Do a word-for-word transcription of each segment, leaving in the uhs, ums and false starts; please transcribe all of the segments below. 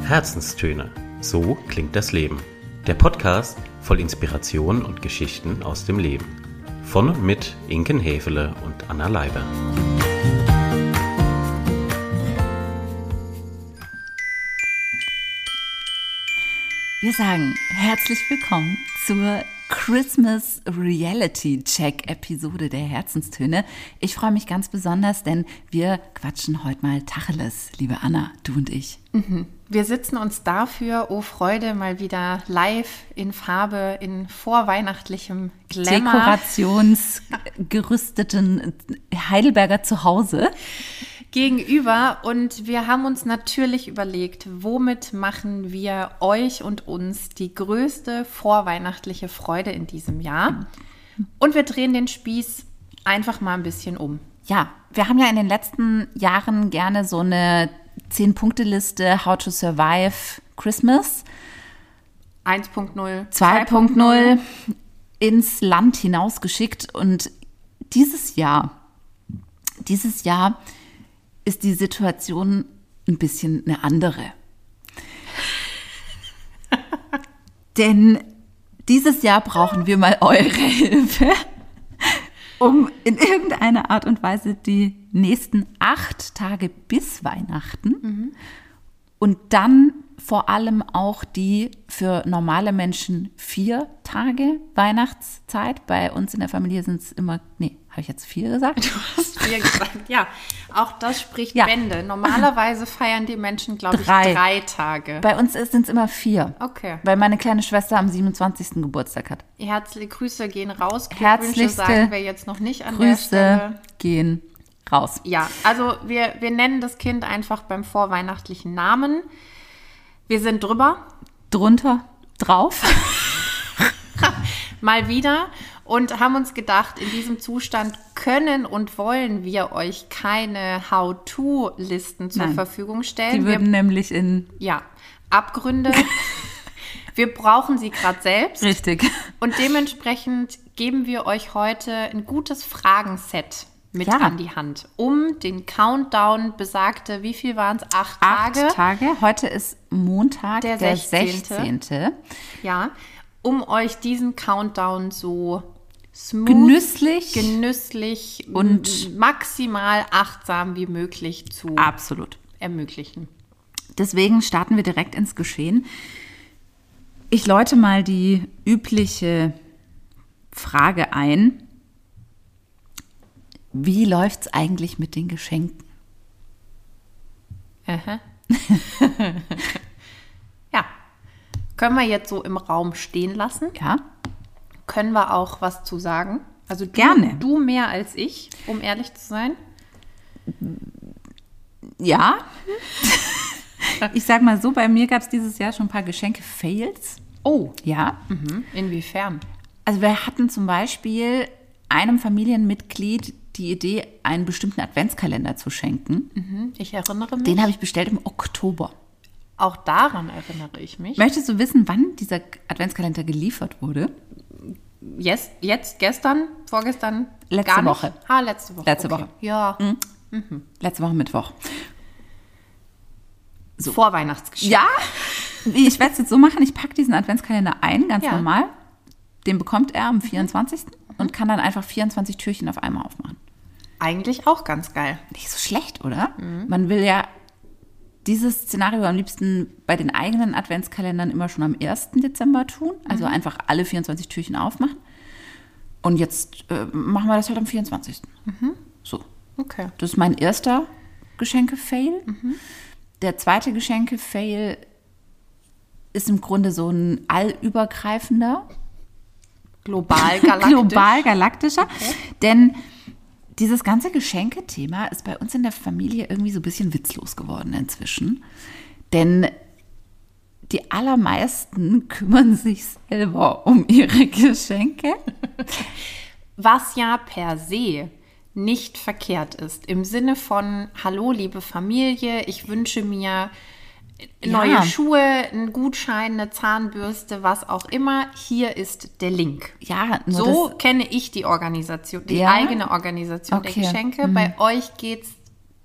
Herzenstöne. So klingt das Leben. Der Podcast voll Inspiration und Geschichten aus dem Leben. Von und mit Inken Häfele und Anna Leiber. Wir sagen herzlich willkommen zur Christmas Reality Check Episode der Herzenstöne. Ich freue mich ganz besonders, denn wir quatschen heute mal Tacheles, liebe Anna, du und ich. Mhm. Wir sitzen uns dafür, oh Freude, mal wieder live in Farbe, in vorweihnachtlichem Glamour. Dekorationsgerüsteten Heidelberger Zuhause. Gegenüber, und wir haben uns natürlich überlegt, womit machen wir euch und uns die größte vorweihnachtliche Freude in diesem Jahr, und wir drehen den Spieß einfach mal ein bisschen um. Ja, wir haben ja in den letzten Jahren gerne so eine zehn-Punkte-Liste How to Survive Christmas eins Punkt null, zwei Punkt null ins Land hinausgeschickt, und dieses Jahr, dieses Jahr ist die Situation ein bisschen eine andere. Denn dieses Jahr brauchen wir mal eure Hilfe, um in irgendeiner Art und Weise die nächsten acht Tage bis Weihnachten mhm. und dann vor allem auch die für normale Menschen vier Tage Weihnachtszeit. Bei uns in der Familie sind es immer, nee, habe ich jetzt vier gesagt? Du hast vier gesagt, ja. Auch das spricht ja. Bände. Normalerweise feiern die Menschen, glaube ich, drei. drei Tage. Bei uns sind es immer vier. Okay. Weil meine kleine Schwester am siebenundzwanzigsten Geburtstag hat. Herzliche Grüße gehen raus. Herzlichste sagen wir jetzt noch nicht an Grüße der Stelle. gehen raus. Ja, also wir, wir nennen das Kind einfach beim vorweihnachtlichen Namen. Wir sind drüber. Drunter, drauf. Mal wieder. Und haben uns gedacht, in diesem Zustand können und wollen wir euch keine How-to-Listen zur Nein, Verfügung stellen. Die würden wir, nämlich in... Ja, Abgründe. Wir brauchen sie gerade selbst. Richtig. Und dementsprechend geben wir euch heute ein gutes Fragenset mit ja. an die Hand, um den Countdown besagte, wie viel waren es? Acht Tage? Acht Tage. Heute ist Montag, der, der sechzehnte. Ja, um euch diesen Countdown so smooth, genüsslich, genüsslich und maximal achtsam wie möglich zu absolut ermöglichen. Deswegen starten wir direkt ins Geschehen. Ich läute mal die übliche Frage ein. Wie läuft's eigentlich mit den Geschenken? Aha. Ja. Können wir jetzt so im Raum stehen lassen? Ja. Können wir auch was zu sagen? Also du, gerne. Du mehr als ich, um ehrlich zu sein? Ja. Ich sag mal so, bei mir gab es dieses Jahr schon ein paar Geschenke-Fails. Oh. Ja. Mhm. Inwiefern? Also wir hatten zum Beispiel einem Familienmitglied die Idee, einen bestimmten Adventskalender zu schenken. Mhm. Ich erinnere mich. Den habe ich bestellt im Oktober. Auch daran erinnere ich mich. Möchtest du wissen, wann dieser Adventskalender geliefert wurde? Yes, jetzt, gestern, vorgestern? Letzte gar nicht? Woche. Ah, letzte Woche. Letzte okay. Woche. Ja. Mhm. Mhm. Letzte Woche Mittwoch. So. Vorweihnachtsgeschenk. Ja, ich werde es jetzt so machen, ich packe diesen Adventskalender ein, ganz ja. normal. Den bekommt er am vierundzwanzigsten Mhm. und kann dann einfach vierundzwanzig Türchen auf einmal aufmachen. Eigentlich auch ganz geil. Nicht so schlecht, oder? Mhm. Man will ja dieses Szenario am liebsten bei den eigenen Adventskalendern immer schon am ersten Dezember tun. Also mhm. einfach alle vierundzwanzig Türchen aufmachen. Und jetzt äh, machen wir das halt am vierundzwanzigsten Mhm. So. Okay. Das ist mein erster Geschenke-Fail. Mhm. Der zweite Geschenke-Fail ist im Grunde so ein allübergreifender. Global galaktisch. Global galaktischer. Okay. Denn dieses ganze Geschenkethema ist bei uns in der Familie irgendwie so ein bisschen witzlos geworden inzwischen. Denn die allermeisten kümmern sich selber um ihre Geschenke. Was ja per se nicht verkehrt ist. Im Sinne von, hallo liebe Familie, ich wünsche mir neue ja. Schuhe, einen Gutschein, eine Zahnbürste, was auch immer. Hier ist der Link. Ja, nur so kenne ich die Organisation, die ja? eigene Organisation okay. der Geschenke. Mhm. Bei euch geht es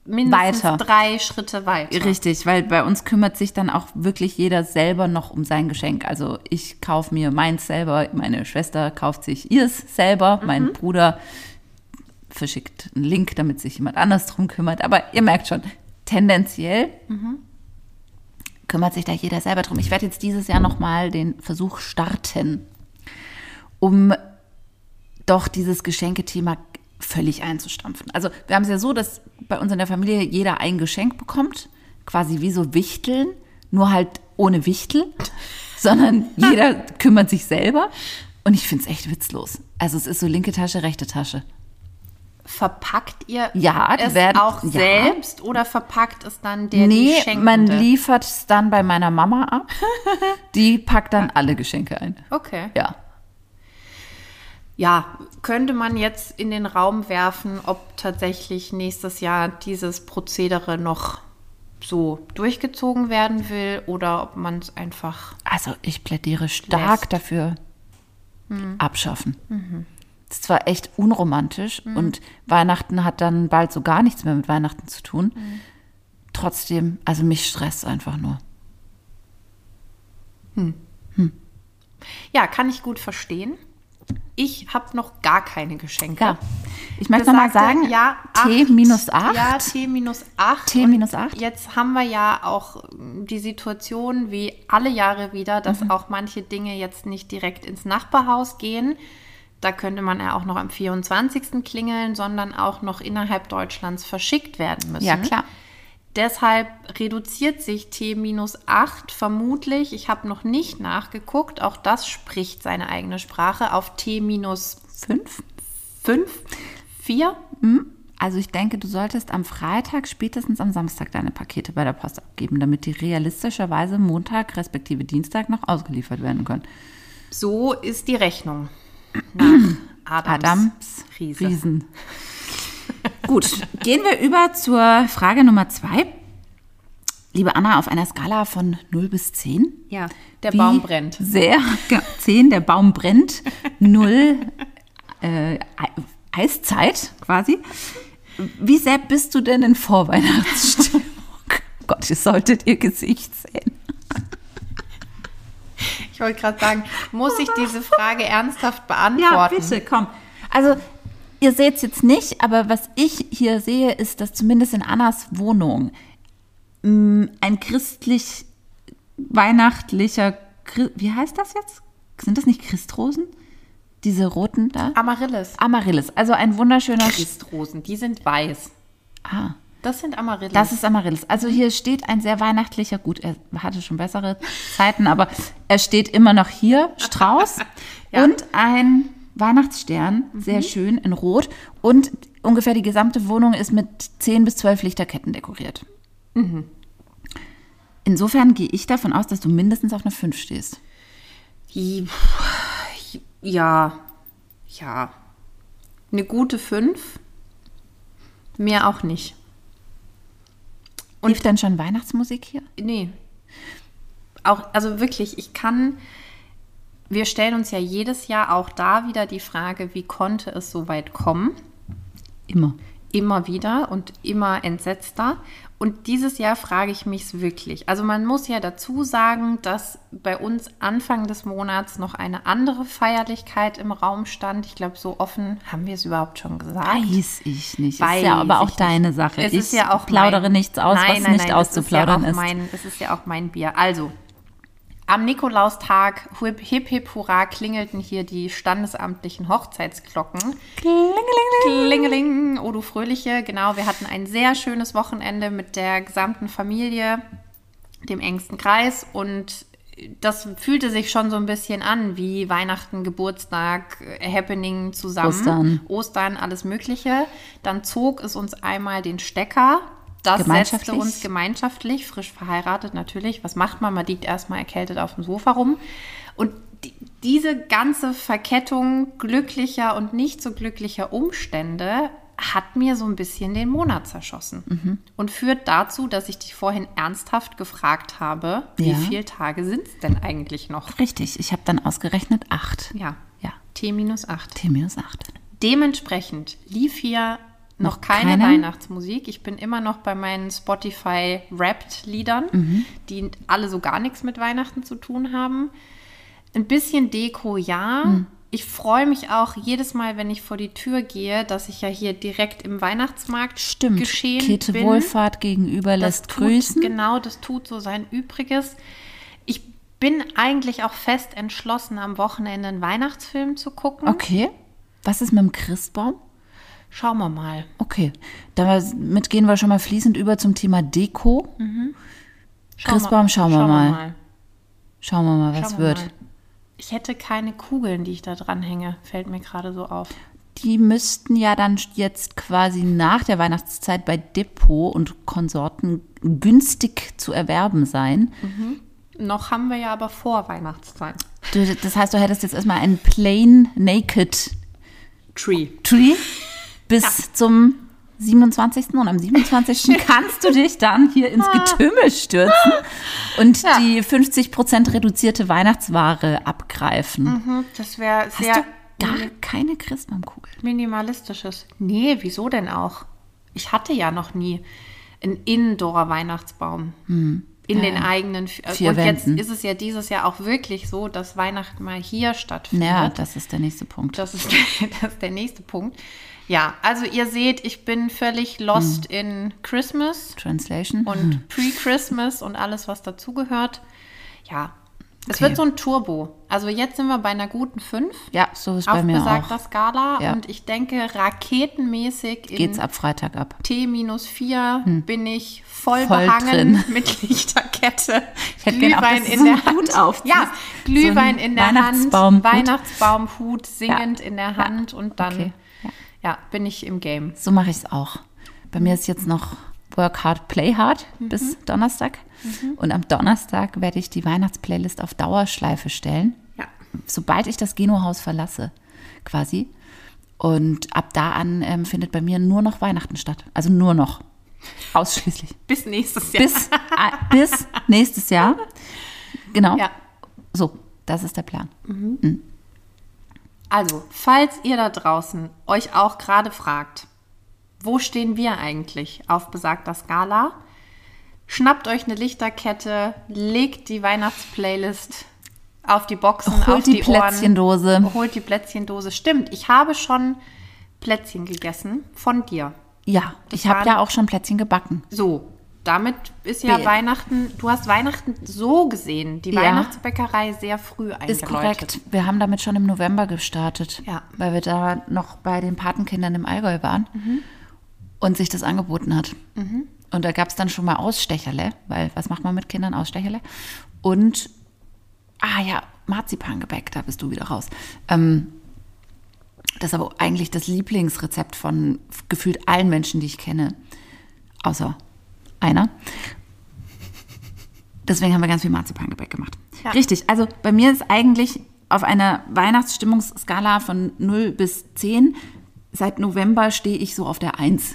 mindestens weiter. drei Schritte weiter. Richtig, weil bei uns kümmert sich dann auch wirklich jeder selber noch um sein Geschenk. Also ich kaufe mir meins selber, meine Schwester kauft sich ihrs selber, mhm. mein Bruder verschickt einen Link, damit sich jemand anders drum kümmert. Aber ihr merkt schon, tendenziell mhm. kümmert sich da jeder selber drum. Ich werde jetzt dieses Jahr nochmal den Versuch starten, um doch dieses Geschenkethema völlig einzustampfen. Also wir haben es ja so, dass bei uns in der Familie jeder ein Geschenk bekommt, quasi wie so Wichteln, nur halt ohne Wichtel, sondern jeder kümmert sich selber. Und ich finde es echt witzlos. Also es ist so linke Tasche, rechte Tasche. Verpackt ihr ja, es werden, auch ja. selbst oder verpackt es dann der nee, die Schenkende? Man liefert es dann bei meiner Mama ab. Die packt dann alle Geschenke ein. Okay. Ja. Ja, könnte man jetzt in den Raum werfen, ob tatsächlich nächstes Jahr dieses Prozedere noch so durchgezogen werden will oder ob man es einfach Also ich plädiere stark lässt. dafür, Mhm. abschaffen. Mhm. Das ist zwar echt unromantisch mhm. und Weihnachten hat dann bald so gar nichts mehr mit Weihnachten zu tun. Mhm. Trotzdem, also mich stresst einfach nur. Hm. Hm. Ja, kann ich gut verstehen. Ich habe noch gar keine Geschenke. Ja. Ich möchte nochmal sagen, ja, T minus acht. Ja, T minus acht. T minus acht. Jetzt haben wir ja auch die Situation, wie alle Jahre wieder, dass mhm. auch manche Dinge jetzt nicht direkt ins Nachbarhaus gehen. Da könnte man ja auch noch am vierundzwanzigsten klingeln, sondern auch noch innerhalb Deutschlands verschickt werden müssen. Ja, klar. Deshalb reduziert sich T minus acht vermutlich, ich habe noch nicht nachgeguckt, auch das spricht seine eigene Sprache, auf T minus fünf, fünf, vier. Also ich denke, du solltest am Freitag, spätestens am Samstag deine Pakete bei der Post abgeben, damit die realistischerweise Montag respektive Dienstag noch ausgeliefert werden können. So ist die Rechnung nach Adams, Adams Riese. Riesen. Gut, gehen wir über zur Frage Nummer zwei. Liebe Anna, auf einer Skala von null bis zehn. Ja, der Wie Baum brennt. Sehr, zehn, der Baum brennt. null, äh, Eiszeit quasi. Wie sehr bist du denn in Vorweihnachtsstimmung? Gott, ihr solltet ihr Gesicht sehen. Ich wollte gerade sagen, muss ich diese Frage ernsthaft beantworten? Ja, bitte, komm. Also, ihr seht es jetzt nicht, aber was ich hier sehe, ist, dass zumindest in Annas Wohnung mh, ein christlich-weihnachtlicher, wie heißt das jetzt? Sind das nicht Christrosen? Diese roten da? Amaryllis. Amaryllis, also ein wunderschöner... Christrosen, die sind weiß. Ah. Das sind Amaryllis. Das ist Amaryllis. Also hier steht ein sehr weihnachtlicher, gut, er hatte schon bessere Zeiten, aber er steht immer noch hier, Strauß ja. und ein Weihnachtsstern, sehr mhm. schön in Rot und ungefähr die gesamte Wohnung ist mit zehn bis zwölf Lichterketten dekoriert. Mhm. Insofern gehe ich davon aus, dass du mindestens auf einer fünf stehst. Ja, ja. Eine gute fünf. Mehr auch nicht. Und lief denn schon Weihnachtsmusik hier? Nee. Auch, also wirklich, ich kann, wir stellen uns ja jedes Jahr auch da wieder die Frage, wie konnte es so weit kommen? Immer. Immer wieder und immer entsetzter. Und dieses Jahr frage ich mich es wirklich. Also man muss ja dazu sagen, dass bei uns Anfang des Monats noch eine andere Feierlichkeit im Raum stand. Ich glaube, so offen haben wir es überhaupt schon gesagt. Weiß ich nicht. Weiß ist ja aber auch ich deine nicht. Sache. Es ich ist ja auch plaudere mein, nichts aus, nein, was nein, nicht nein, auszuplaudern ist. ist. Ja mein, es ist ja auch mein Bier. Also, am Nikolaustag, hip, hip, hip, hurra, klingelten hier die standesamtlichen Hochzeitsglocken. Klingeling. Klingeling. Oh, du Fröhliche. Genau, wir hatten ein sehr schönes Wochenende mit der gesamten Familie, dem engsten Kreis. Und das fühlte sich schon so ein bisschen an, wie Weihnachten, Geburtstag, Happening zusammen. Ostern. Ostern, alles Mögliche. Dann zog es uns einmal den Stecker. Das setzte uns gemeinschaftlich, frisch verheiratet natürlich. Was macht man? Man liegt erstmal erkältet auf dem Sofa rum. Und die, diese ganze Verkettung glücklicher und nicht so glücklicher Umstände hat mir so ein bisschen den Monat zerschossen. Mhm. Und führt dazu, dass ich dich vorhin ernsthaft gefragt habe, wie ja. viele Tage sind es denn eigentlich noch? Richtig, ich habe dann ausgerechnet acht. Ja, ja. T minus acht. T minus acht. Dementsprechend lief hier Noch keine, keine Weihnachtsmusik. Ich bin immer noch bei meinen Spotify-Wrapped-Liedern, mhm. die alle so gar nichts mit Weihnachten zu tun haben. Ein bisschen Deko, ja. Mhm. Ich freue mich auch jedes Mal, wenn ich vor die Tür gehe, dass ich ja hier direkt im Weihnachtsmarkt Stimmt. geschehen Käthe bin. Wohlfahrt gegenüber das lässt tut, grüßen. Genau, das tut so sein Übriges. Ich bin eigentlich auch fest entschlossen, am Wochenende einen Weihnachtsfilm zu gucken. Okay. Was ist mit dem Christbaum? Schauen wir mal. Okay. Damit gehen wir schon mal fließend über zum Thema Deko. Mhm. Schau Christbaum, mal, schauen wir schauen mal. Wir mal. Schauen wir mal, was schauen wir wird. Mal. Ich hätte keine Kugeln, die ich da dran hänge, fällt mir gerade so auf. Die müssten ja dann jetzt quasi nach der Weihnachtszeit bei Depot und Konsorten günstig zu erwerben sein. Mhm. Noch haben wir ja aber vor Weihnachtszeit. Du, das heißt, du hättest jetzt erstmal einen plain naked Tree. Tree bis ja. zum siebenundzwanzigsten Und am siebenundzwanzigsten kannst du dich dann hier ins Getümmel stürzen und ja. die fünfzig Prozent reduzierte Weihnachtsware abgreifen. Mhm, das wäre sehr... Hast du gar keine Christbaumkugel? Minimalistisches. Nee, wieso denn auch? Ich hatte ja noch nie einen Indoor-Weihnachtsbaum. Hm. In ja, den eigenen... Vier und Wänden. Jetzt ist es ja dieses Jahr auch wirklich so, dass Weihnachten mal hier stattfindet. Ja, das ist der nächste Punkt. Das ist, das ist der nächste Punkt. Ja, also ihr seht, ich bin völlig lost hm. in Christmas. Translation. Und hm. Pre-Christmas und alles, was dazugehört. Ja, es okay. wird so ein Turbo. Also jetzt sind wir bei einer guten fünf. Ja, so ist bei mir auch. Auf besagter Skala. Ja. Und ich denke, raketenmäßig in geht's ab Freitag ab. T minus vier hm. bin ich voll, voll behangen drin. mit Lichterkette. Ich hätte gerne auch, dass in so der einen Hand. Hut auf. Ja, Glühwein so in der Weihnachtsbaum Hand, Weihnachtsbaumhut singend ja. in der Hand ja. und dann okay. ja. ja, bin ich im Game. So mache ich es auch. Bei mir ist jetzt noch Work Hard, Play Hard mhm. bis Donnerstag. Mhm. Und am Donnerstag werde ich die Weihnachtsplaylist auf Dauerschleife stellen. Ja. Sobald ich das Genohaus verlasse, quasi. Und ab da an ähm, findet bei mir nur noch Weihnachten statt. Also nur noch. Ausschließlich. Bis nächstes Jahr. Bis, äh, bis nächstes Jahr. Genau. Ja. So, das ist der Plan. Mhm. Mhm. Also, falls ihr da draußen euch auch gerade fragt, wo stehen wir eigentlich auf besagter Skala? Schnappt euch eine Lichterkette, legt die Weihnachtsplaylist auf die Boxen, holt auf die, die Plätzchendose. Ohren. Holt die Plätzchendose. Stimmt, ich habe schon Plätzchen gegessen von dir. Ja, Das ich habe waren- ja auch schon Plätzchen gebacken. So, damit ist ja Be- Weihnachten, du hast Weihnachten so gesehen, die Ja. Weihnachtsbäckerei sehr früh eingeläutet. Ist korrekt. Wir haben damit schon im November gestartet, Ja. weil wir da noch bei den Patenkindern im Allgäu waren und sich das angeboten hat. Und da gab es dann schon mal Ausstecherle, weil was macht man mit Kindern? Ausstecherle. Und, ah ja, Marzipangebäck, da bist du wieder raus. Ähm, das ist aber eigentlich das Lieblingsrezept von gefühlt allen Menschen, die ich kenne, außer einer. Deswegen haben wir ganz viel Marzipangebäck gemacht. Ja. Richtig, also bei mir ist eigentlich auf einer Weihnachtsstimmungsskala von null bis zehn, seit November stehe ich so auf der eins.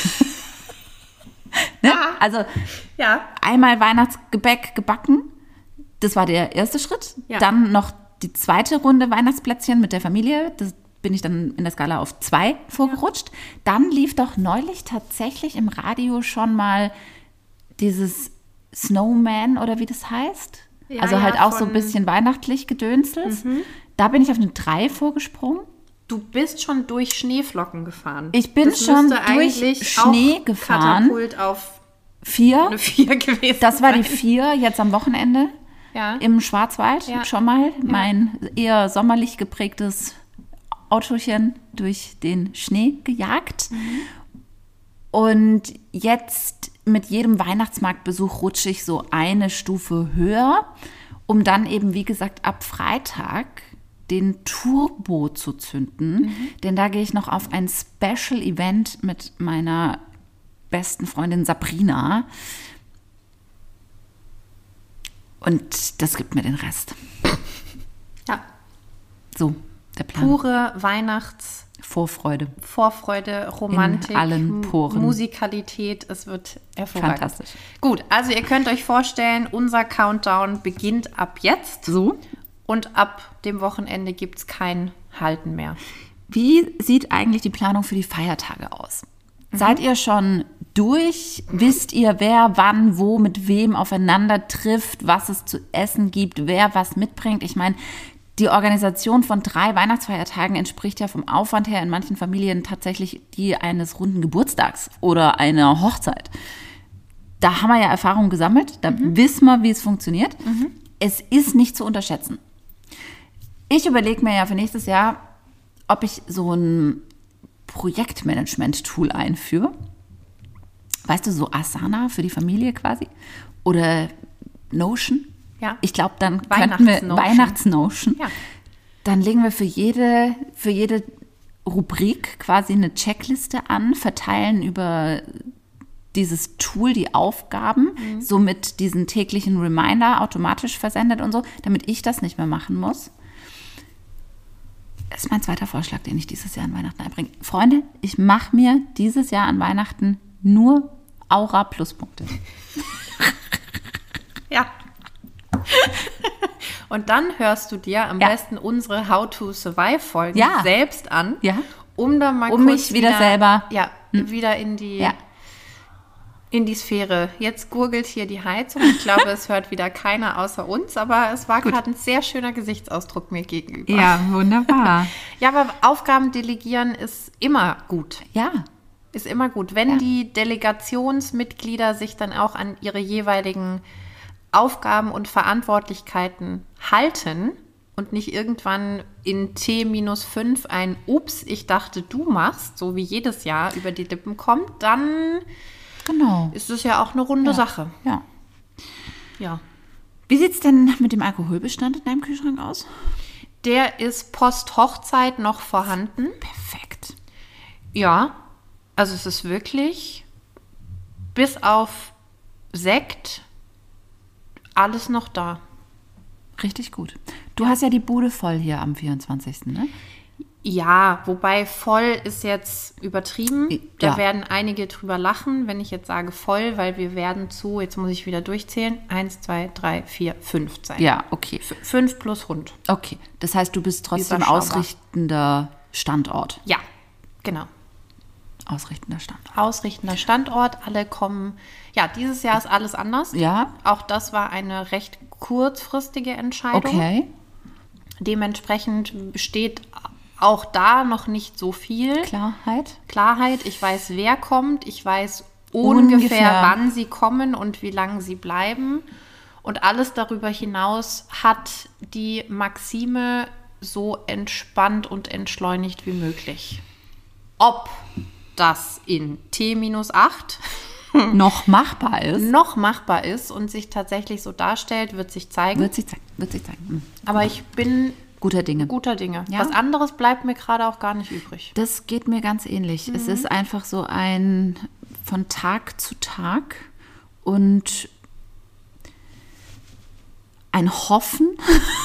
ne? Also Ja. einmal Weihnachtsgebäck gebacken, das war der erste Schritt. Ja. Dann noch die zweite Runde Weihnachtsplätzchen mit der Familie, das bin ich dann in der Skala auf zwei vorgerutscht. Dann lief doch neulich tatsächlich im Radio schon mal dieses Snowman oder wie das heißt. Ja, also ja, halt auch so von- ein bisschen weihnachtlich gedönselt. Da bin ich auf eine drei vorgesprungen. Du bist schon durch Schneeflocken gefahren. Ich bin das schon müsste durch eigentlich Schnee auch gefahren. Katapult auf Vier. eine vier gewesen. Das war die sein. vier jetzt am Wochenende Ja. im Schwarzwald Ja. schon mal. Mein eher sommerlich geprägtes Autochen durch den Schnee gejagt. Und jetzt mit jedem Weihnachtsmarktbesuch rutsche ich so eine Stufe höher, um dann eben, wie gesagt, ab Freitag den Turbo zu zünden. Denn da gehe ich noch auf ein Special Event mit meiner besten Freundin Sabrina. Und das gibt mir den Rest. Ja. So, der Plan. Pure Weihnachtsvorfreude, Vorfreude. Romantik, In allen Poren. Musikalität. Es wird hervorragend. Fantastisch. Gut, also ihr könnt euch vorstellen, unser Countdown beginnt ab jetzt. So. Und ab dem Wochenende gibt es kein Halten mehr. Wie sieht eigentlich die Planung für die Feiertage aus? Mhm. Seid ihr schon durch? Wisst ihr, wer wann, wo, mit wem aufeinander trifft, was es zu essen gibt, wer was mitbringt? Ich meine, die Organisation von drei Weihnachtsfeiertagen entspricht ja vom Aufwand her in manchen Familien tatsächlich die eines runden Geburtstags oder einer Hochzeit. Da haben wir ja Erfahrungen gesammelt, da mhm. wissen wir, wie es funktioniert. Mhm. Es ist nicht zu unterschätzen. Ich überlege mir ja für nächstes Jahr, ob ich so ein Projektmanagement-Tool einführe. Weißt du, so Asana für die Familie quasi oder Notion. Ja. Ich glaube, dann könnten wir Weihnachtsnotion. Ja. Dann legen wir für jede, für jede Rubrik quasi eine Checkliste an, verteilen über dieses Tool die Aufgaben, mhm. somit diesen täglichen Reminder automatisch versendet und so, damit ich das nicht mehr machen muss. Das ist mein zweiter Vorschlag, den ich dieses Jahr an Weihnachten einbringe. Freunde, ich mache mir dieses Jahr an Weihnachten nur Aura-Pluspunkte. Ja. Und dann hörst du dir am ja. besten unsere How-to-Survive-Folgen ja. selbst an, ja. um dann mal um kurz mich wieder, wieder selber ja, hm. wieder in die, ja. in die Sphäre. Jetzt gurgelt hier die Heizung. Ich glaube, es hört wieder keiner außer uns, aber es war gerade ein sehr schöner Gesichtsausdruck mir gegenüber. Ja, wunderbar. Ja, aber Aufgaben delegieren ist immer gut. Ja. Ist immer gut. Wenn ja. die Delegationsmitglieder sich dann auch an ihre jeweiligen Aufgaben und Verantwortlichkeiten halten und nicht irgendwann in T minus fünf ein Ups, ich dachte, du machst, so wie jedes Jahr über die Lippen kommt, dann genau. ist es ja auch eine runde ja. Sache. Ja. Ja. Wie sieht es denn mit dem Alkoholbestand in deinem Kühlschrank aus? Der ist post-Hochzeit noch vorhanden. Perfekt. Ja, also es ist wirklich bis auf Sekt alles noch da. Richtig gut. Du hast ja die Bude voll hier am vierundzwanzigsten, ne? Ja, wobei voll ist jetzt übertrieben. Da ja. werden einige drüber lachen, wenn ich jetzt sage voll, weil wir werden zu, jetzt muss ich wieder durchzählen, eins, zwei, drei, vier, fünf sein. Ja, okay. F- fünf plus Hund. Okay, das heißt, du bist trotzdem ausrichtender Standort. Ja, genau. Ausrichtender Standort. Ausrichtender Standort. Alle kommen, ja, dieses Jahr ist alles anders. Ja. Auch das war eine recht kurzfristige Entscheidung. Okay. Dementsprechend besteht auch da noch nicht so viel Klarheit. Klarheit. Ich weiß, wer kommt. Ich weiß ungefähr, ungefähr, wann sie kommen und wie lange sie bleiben. Und alles darüber hinaus hat die Maxime so entspannt und entschleunigt wie möglich. Ob das in T minus acht noch machbar ist. noch machbar ist und sich tatsächlich so darstellt, wird sich zeigen. Wird sich zeigen. Wird sich zeigen. Mhm. Aber ich bin guter Dinge. Guter Dinge. Ja? Was anderes bleibt mir gerade auch gar nicht übrig. Das geht mir ganz ähnlich. Mhm. Es ist einfach so ein von Tag zu Tag und ein Hoffen.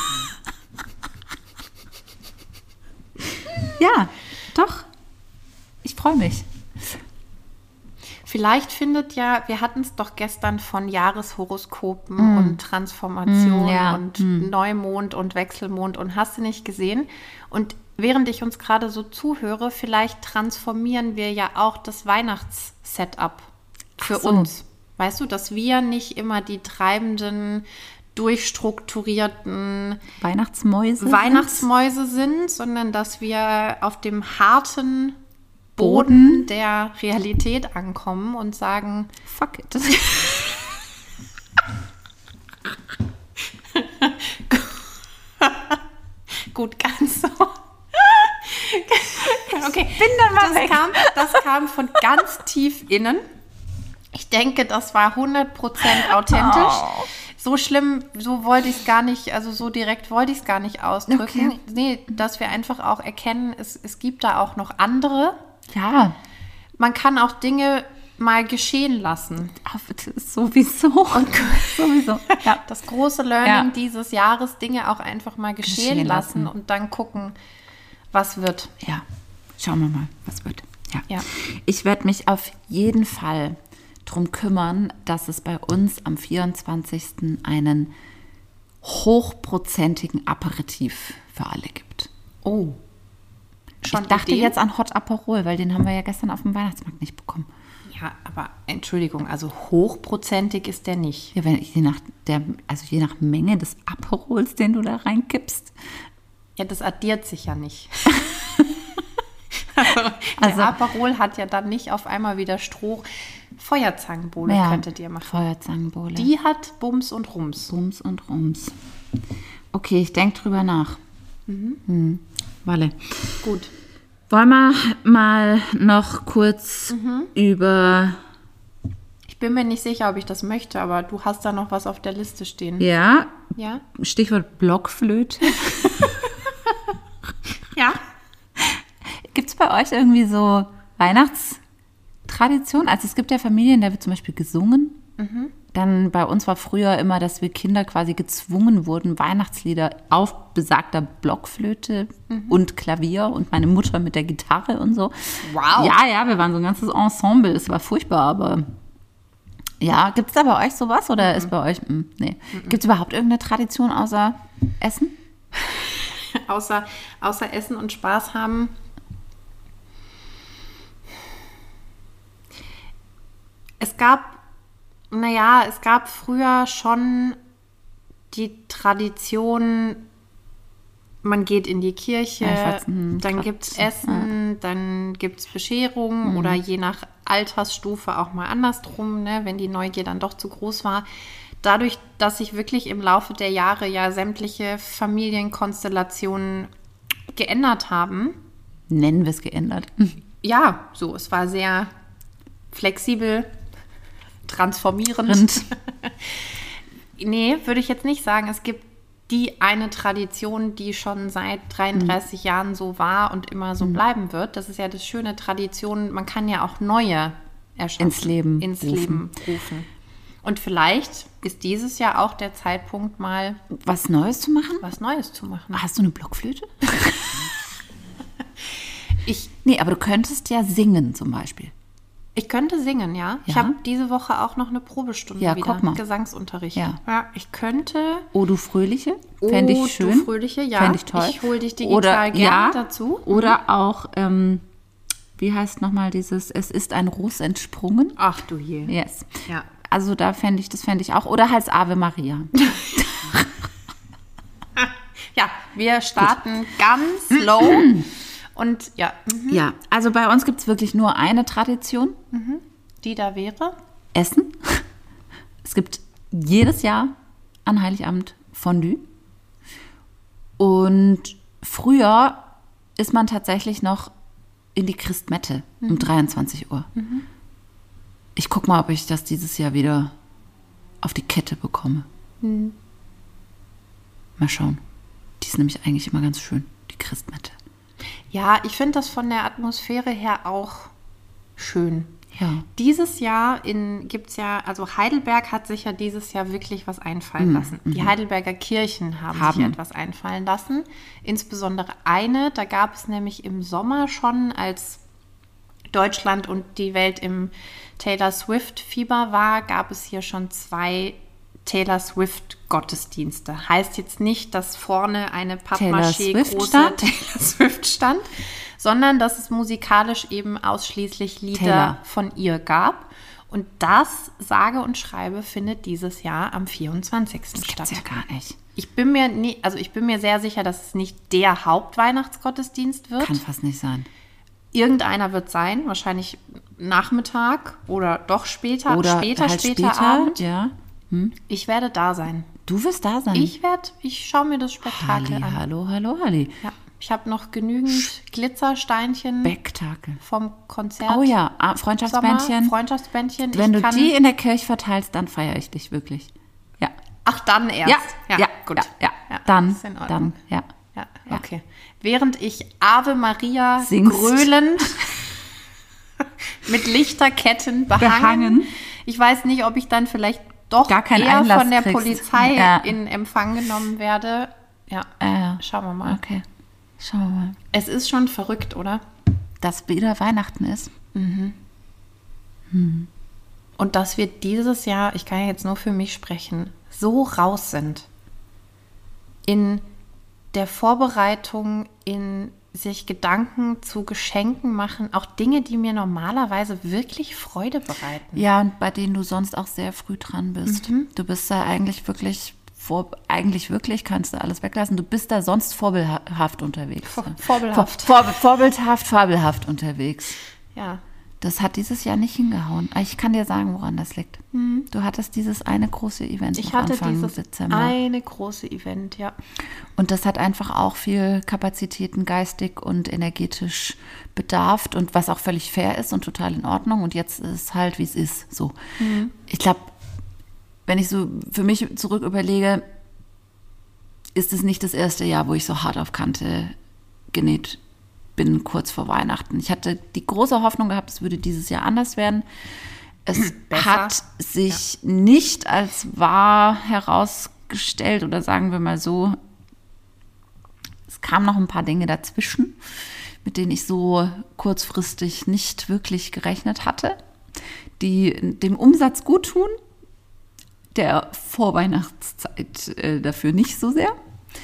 Ja, doch. Ich freue mich. Vielleicht findet ja, wir hatten es doch gestern von Jahreshoroskopen mm. und Transformation mm, ja. und mm. Neumond und Wechselmond und hast du nicht gesehen? Und während ich uns gerade so zuhöre, vielleicht transformieren wir ja auch das Weihnachtssetup für so. uns. Weißt du, dass wir nicht immer die treibenden, durchstrukturierten Weihnachtsmäuse, Weihnachtsmäuse sind, sind sondern dass wir auf dem harten Boden der Realität ankommen und sagen, fuck it. Gut, ganz so. Okay, bin dann mal das weg. Kam, das kam von ganz tief innen. Ich denke, das war hundert Prozent authentisch. Oh. So schlimm, so wollte ich es gar nicht, also so direkt wollte ich es gar nicht ausdrücken. Okay. Nee, dass wir einfach auch erkennen, es, es gibt da auch noch andere. Ja. Man kann auch Dinge mal geschehen lassen. Ach, sowieso. Und sowieso. Ja. Das große Learning ja. dieses Jahres, Dinge auch einfach mal geschehen, geschehen lassen. lassen und dann gucken, was wird. Ja, schauen wir mal, was wird. Ja. Ja. Ich werde mich auf jeden Fall darum kümmern, dass es bei uns am vierundzwanzigsten einen hochprozentigen Aperitif für alle gibt. Oh. schon Ich dachte Ideen? jetzt an Hot Aperol, weil den haben wir ja gestern auf dem Weihnachtsmarkt nicht bekommen. Ja, aber Entschuldigung, also hochprozentig ist der nicht. Ja, wenn ich je nach der, also je nach Menge des Aperols, den du da reinkippst. Ja, das addiert sich ja nicht. also, der Also- Aperol hat ja dann nicht auf einmal wieder Stroh. Feuerzangenbowle Ja, könntet ihr machen. Feuerzangenbowle. Die hat Bums und Rums. Bums und Rums. Okay, ich denke drüber nach. Mhm. Walle. Gut. Wollen wir mal noch kurz über, Ich bin mir nicht sicher, ob ich das möchte, aber du hast da noch was auf der Liste stehen. ja, Ja? Stichwort Blockflöte. Ja. Gibt es bei euch irgendwie so Weihnachtstradition? Also es gibt ja Familien, da wird zum Beispiel gesungen. Dann bei uns war früher immer, dass wir Kinder quasi gezwungen wurden, Weihnachtslieder auf besagter Blockflöte und Klavier und meine Mutter mit der Gitarre und so. Wow. Ja, ja, wir waren so ein ganzes Ensemble. Es war furchtbar, aber ja, gibt es da bei euch sowas oder ist bei euch, mh, nee. Gibt es überhaupt irgendeine Tradition außer Essen? Außer, außer Essen und Spaß haben. Es gab, naja, es gab früher schon die Tradition, man geht in die Kirche, Ja, ich weiß, hm, dann grad, gibt es Essen, dann gibt es Bescherung oder je nach Altersstufe auch mal andersrum, ne, wenn die Neugier dann doch zu groß war. Dadurch, dass sich wirklich im Laufe der Jahre ja sämtliche Familienkonstellationen geändert haben, Nennen wir es geändert. ja, so, es war sehr flexibel, transformierend. Rind. Nee, würde ich jetzt nicht sagen. Es gibt die eine Tradition, die schon seit dreiunddreißig Jahren so war und immer so bleiben wird. Das ist ja das Schöne, Tradition, man kann ja auch neue erschaffen. Ins Leben ins rufen. Leben rufen. Und vielleicht ist dieses Jahr auch der Zeitpunkt, mal Was Neues zu machen? was Neues zu machen. Hast du eine Blockflöte? Ich, Nee, aber du könntest ja singen zum Beispiel. ich könnte singen, ja. Ich Ja? habe diese Woche auch noch eine Probestunde Ja, wieder. guck mal. Gesangsunterricht. Ja. ja, ich könnte. Oh, du Fröhliche? Fände Oh, ich schön. du Fröhliche, ja. Fände ich toll. Ich hol dich digital Oder, gerne ja, dazu. Oder auch, ähm, wie heißt nochmal dieses, es ist ein Ros entsprungen? Ach du je. Yes. Ja. Also da fände ich, das fände ich auch. Oder heißt Ave Maria. Ja, wir starten ganz low. Und ja, mhm, Ja, also bei uns gibt es wirklich nur eine Tradition. die da wäre. Essen. Es gibt jedes Jahr an Heiligabend Fondue. Und früher ist man tatsächlich noch in die Christmette um dreiundzwanzig Uhr. Ich guck mal, ob ich das dieses Jahr wieder auf die Kette bekomme. Mal schauen. Die ist nämlich eigentlich immer ganz schön, die Christmette. Ja, ich finde das von der Atmosphäre her auch schön. Ja. Dieses Jahr gibt es ja, also Heidelberg hat sich ja dieses Jahr wirklich was einfallen lassen. Die Heidelberger Kirchen haben, Haben. sich etwas einfallen lassen. Insbesondere eine, da gab es nämlich im Sommer schon, als Deutschland und die Welt im Taylor Swift-Fieber war, gab es hier schon zwei Taylor Swift-Gottesdienste. Heißt jetzt nicht, dass vorne eine Pappmaché Swift große stand? Taylor Swift stand, sondern dass es musikalisch eben ausschließlich Lieder Taylor. von ihr gab. Und das, sage und schreibe, findet dieses Jahr am vierundzwanzigsten Das gibt's statt. ja gar nicht. Ich bin mir nie, also ich bin mir sehr sicher, dass es nicht der Hauptweihnachtsgottesdienst wird. Kann fast nicht sein. Irgendeiner wird sein, wahrscheinlich Nachmittag oder doch später, Oder später, halt später, später, Abend. ja. Ich werde da sein. Du wirst da sein. Ich werde, ich schaue mir das Spektakel Halli, an. hallo, hallo, Halli. Ja, ich habe noch genügend Glitzersteinchen Spektakel. vom Konzert. Oh ja, ah, Sommer, Freundschaftsbändchen. Freundschaftsbändchen. Wenn ich du kann, die in der Kirche verteilst, dann feiere ich dich wirklich. Ja. Ach, dann erst. Ja, ja, gut. ja, ja. Dann, ist in Ordnung. dann, ja. Ja, Ja. okay. Während ich Ave Maria Singst. gröhlend mit Lichterketten behangen. Behangen. Ich weiß nicht, ob ich dann vielleicht doch Gar keinen eher Einlass von der kriegst. Polizei Ja. in Empfang genommen werde. Ja, Äh, schauen wir mal. okay. Schauen wir mal. Es ist schon verrückt, oder? Dass wieder Weihnachten ist. Und dass wir dieses Jahr, ich kann ja jetzt nur für mich sprechen, so raus sind in der Vorbereitung, in sich Gedanken zu Geschenken machen, auch Dinge, die mir normalerweise wirklich Freude bereiten. Ja, und bei denen du sonst auch sehr früh dran bist. Mhm. Du bist da eigentlich wirklich, vor, eigentlich wirklich, kannst du alles weglassen, du bist da sonst vorbildhaft unterwegs. Vor, vorbildhaft. Vor, vor, vorbildhaft, fabelhaft unterwegs. Ja. Das hat dieses Jahr nicht hingehauen. Ich kann dir sagen, woran das liegt. Mhm. Du hattest dieses eine große Event ich am hatte Anfang dieses Dezember. eine große Event, ja. Und das hat einfach auch viel Kapazitäten geistig und energetisch bedarft und was auch völlig fair ist und total in Ordnung. Und jetzt ist es halt, wie es ist. So. Mhm. Ich glaube, wenn ich so für mich zurück überlege, ist es nicht das erste Jahr, wo ich so hart auf Kante genäht bin, kurz vor Weihnachten. Ich hatte die große Hoffnung gehabt, es würde dieses Jahr anders werden. Es Besser. hat sich ja. nicht als wahr herausgestellt oder sagen wir mal so, es kamen noch ein paar Dinge dazwischen, mit denen ich so kurzfristig nicht wirklich gerechnet hatte, die dem Umsatz gut tun, der Vorweihnachtszeit äh, dafür nicht so sehr.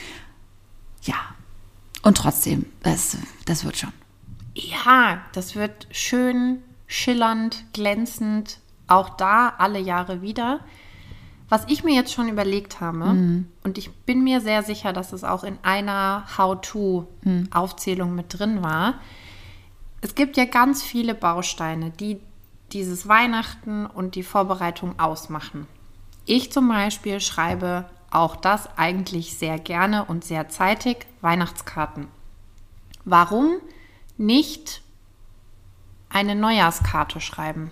Ja, und trotzdem, das, das wird schon. Ja, das wird schön, schillernd, glänzend, auch da alle Jahre wieder. Was ich mir jetzt schon überlegt habe, mhm. und ich bin mir sehr sicher, dass es auch in einer How-to-Aufzählung mit drin war, es gibt ja ganz viele Bausteine, die dieses Weihnachten und die Vorbereitung ausmachen. Ich zum Beispiel schreibe auch das eigentlich sehr gerne und sehr zeitig, Weihnachtskarten. Warum nicht eine Neujahrskarte schreiben?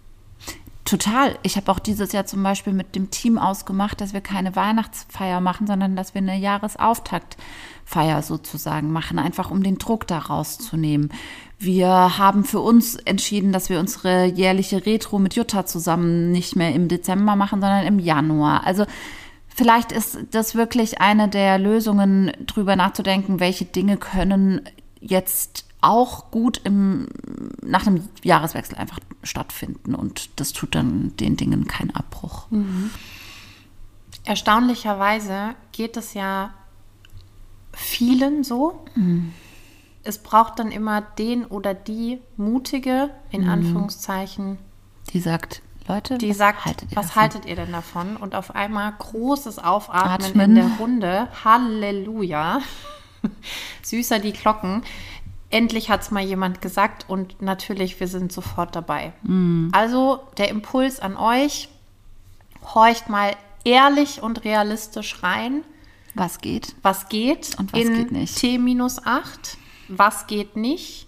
Total. Ich habe auch dieses Jahr zum Beispiel mit dem Team ausgemacht, dass wir keine Weihnachtsfeier machen, sondern dass wir eine Jahresauftaktfeier sozusagen machen, einfach um den Druck da rauszunehmen. Wir haben für uns entschieden, dass wir unsere jährliche Retro mit Jutta zusammen nicht mehr im Dezember machen, sondern im Januar. Also vielleicht ist das wirklich eine der Lösungen, drüber nachzudenken, welche Dinge können jetzt auch gut im, nach dem Jahreswechsel einfach stattfinden. Und das tut dann den Dingen keinen Abbruch. Mhm. Erstaunlicherweise geht es ja vielen so. Mhm. Es braucht dann immer den oder die Mutige, in mhm. Anführungszeichen, die sagt, Leute, die was, sagt, haltet, ihr was davon? haltet ihr denn davon? Und auf einmal großes Aufatmen Atmen. in der Runde. Halleluja. Süßer die Glocken. Endlich hat es mal jemand gesagt und natürlich, wir sind sofort dabei. Mm. Also der Impuls an euch, horcht mal ehrlich und realistisch rein. Was geht? Was geht und was in geht nicht? T minus acht. Was geht nicht?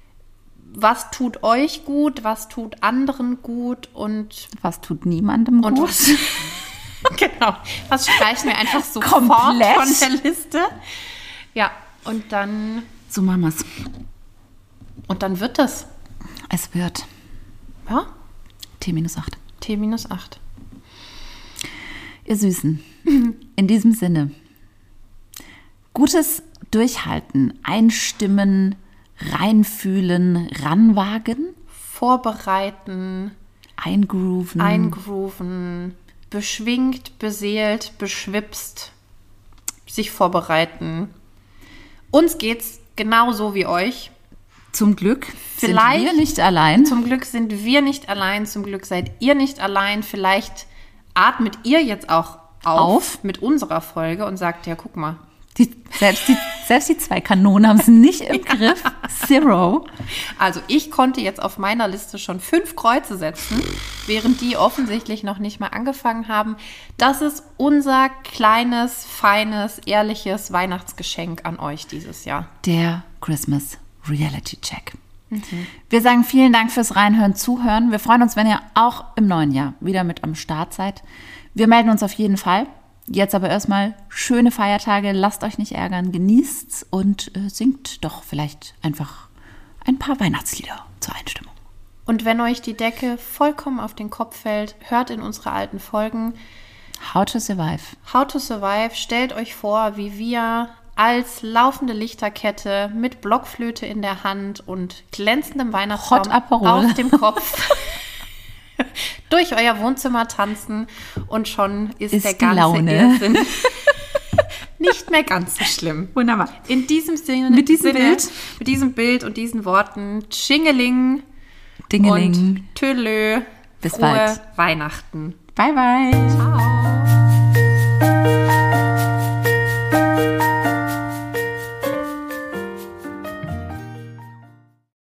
Was tut euch gut? Was tut anderen gut? Und was tut niemandem und gut? Was, genau. Was streichen wir einfach so komplett von der Liste? Ja, und dann... So machen wir's. Und dann wird es. Es wird. Ja? T minus acht. T minus acht. Ihr Süßen, in diesem Sinne. Gutes Durchhalten, einstimmen, reinfühlen, ranwagen. Vorbereiten. Eingrooven. Eingrooven. Beschwingt, beseelt, beschwipst. Sich vorbereiten. Uns geht's genauso wie euch. Zum Glück Vielleicht, sind wir nicht allein. Zum Glück sind wir nicht allein. Zum Glück seid ihr nicht allein. Vielleicht atmet ihr jetzt auch auf, auf. mit unserer Folge und sagt, ja, guck mal. Die, selbst, die, selbst die zwei Kanonen haben es nicht im Griff. Zero. Also ich konnte jetzt auf meiner Liste schon fünf Kreuze setzen, während die offensichtlich noch nicht mal angefangen haben. Das ist unser kleines, feines, ehrliches Weihnachtsgeschenk an euch dieses Jahr. Der Christmas Reality Check. Mhm. Wir sagen vielen Dank fürs Reinhören, Zuhören. Wir freuen uns, wenn ihr auch im neuen Jahr wieder mit am Start seid. Wir melden uns auf jeden Fall. Jetzt aber erstmal schöne Feiertage, lasst euch nicht ärgern, genießt's und äh, singt doch vielleicht einfach ein paar Weihnachtslieder zur Einstimmung. Und wenn euch die Decke vollkommen auf den Kopf fällt, hört in unsere alten Folgen How to Survive. How to Survive. Stellt euch vor, wie wir als laufende Lichterkette mit Blockflöte in der Hand und glänzendem Weihnachtsbaum auf dem Kopf durch euer Wohnzimmer tanzen und schon ist, ist der ganze Laune. Irrsinn nicht mehr ganz so schlimm. Wunderbar. In diesem Sinne, Mit diesem Sinne, Bild. mit diesem Bild und diesen Worten, Tschingeling Dingeling. und Tödelö, Bis frohe bald. Weihnachten. Bye, bye. Ciao.